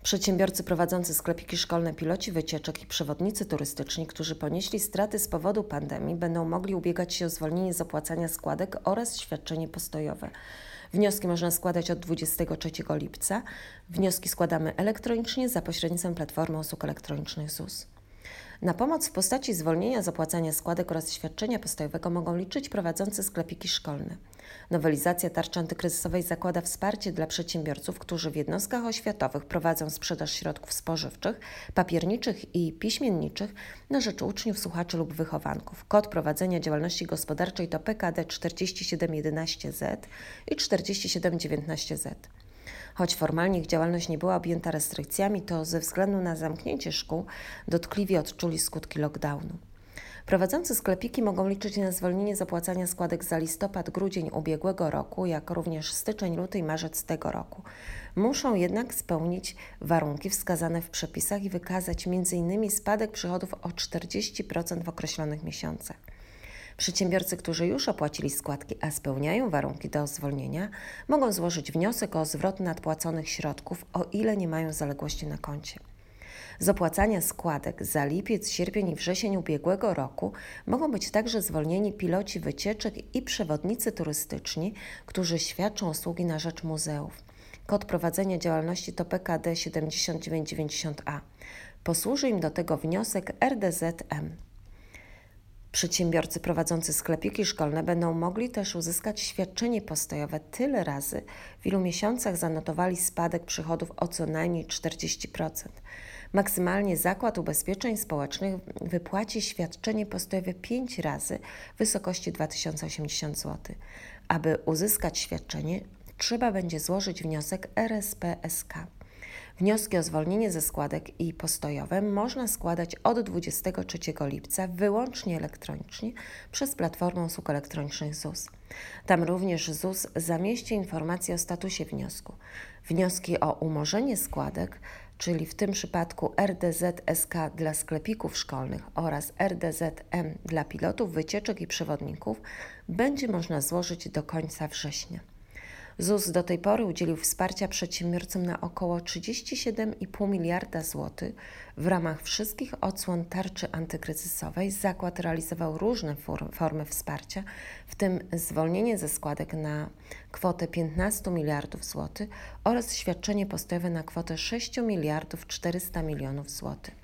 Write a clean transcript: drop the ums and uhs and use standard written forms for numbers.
Przedsiębiorcy prowadzący sklepiki szkolne, piloci wycieczek i przewodnicy turystyczni, którzy ponieśli straty z powodu pandemii, będą mogli ubiegać się o zwolnienie z opłacania składek oraz świadczenie postojowe. Wnioski można składać od 23 lipca. Wnioski składamy elektronicznie za pośrednictwem Platformy Usług Elektronicznych ZUS. Na pomoc w postaci zwolnienia z opłacania składek oraz świadczenia postojowego mogą liczyć prowadzący sklepiki szkolne. Nowelizacja tarczy antykryzysowej zakłada wsparcie dla przedsiębiorców, którzy w jednostkach oświatowych prowadzą sprzedaż środków spożywczych, papierniczych i piśmienniczych na rzecz uczniów, słuchaczy lub wychowanków. Kod prowadzenia działalności gospodarczej to PKD 4711Z i 4719Z. Choć formalnie ich działalność nie była objęta restrykcjami, to ze względu na zamknięcie szkół dotkliwie odczuli skutki lockdownu. Prowadzący sklepiki mogą liczyć na zwolnienie z opłacania składek za listopad, grudzień ubiegłego roku, jak również styczeń, luty i marzec tego roku. Muszą jednak spełnić warunki wskazane w przepisach i wykazać m.in. spadek przychodów o 40% w określonych miesiącach. Przedsiębiorcy, którzy już opłacili składki, a spełniają warunki do zwolnienia, mogą złożyć wniosek o zwrot nadpłaconych środków, o ile nie mają zaległości na koncie. Z opłacania składek za lipiec, sierpień i wrzesień ubiegłego roku mogą być także zwolnieni piloci wycieczek i przewodnicy turystyczni, którzy świadczą usługi na rzecz muzeów. Kod prowadzenia działalności to PKD 7990A. Posłuży im do tego wniosek RDZM. Przedsiębiorcy prowadzący sklepiki szkolne będą mogli też uzyskać świadczenie postojowe tyle razy, w ilu miesiącach zanotowali spadek przychodów o co najmniej 40%. Maksymalnie Zakład Ubezpieczeń Społecznych wypłaci świadczenie postojowe 5 razy w wysokości 2080 zł. Aby uzyskać świadczenie, trzeba będzie złożyć wniosek RSPSK. Wnioski o zwolnienie ze składek i postojowe można składać od 23 lipca wyłącznie elektronicznie przez Platformę Usług Elektronicznych ZUS. Tam również ZUS zamieści informacje o statusie wniosku. Wnioski o umorzenie składek, czyli w tym przypadku RDZSK dla sklepików szkolnych oraz RDZM dla pilotów, wycieczek i przewodników, będzie można złożyć do końca września. ZUS do tej pory udzielił wsparcia przedsiębiorcom na około 37,5 miliarda złotych. W ramach wszystkich odsłon tarczy antykryzysowej zakład realizował różne formy wsparcia, w tym zwolnienie ze składek na kwotę 15 miliardów złotych oraz świadczenie postojowe na kwotę 6 miliardów 400 milionów złotych.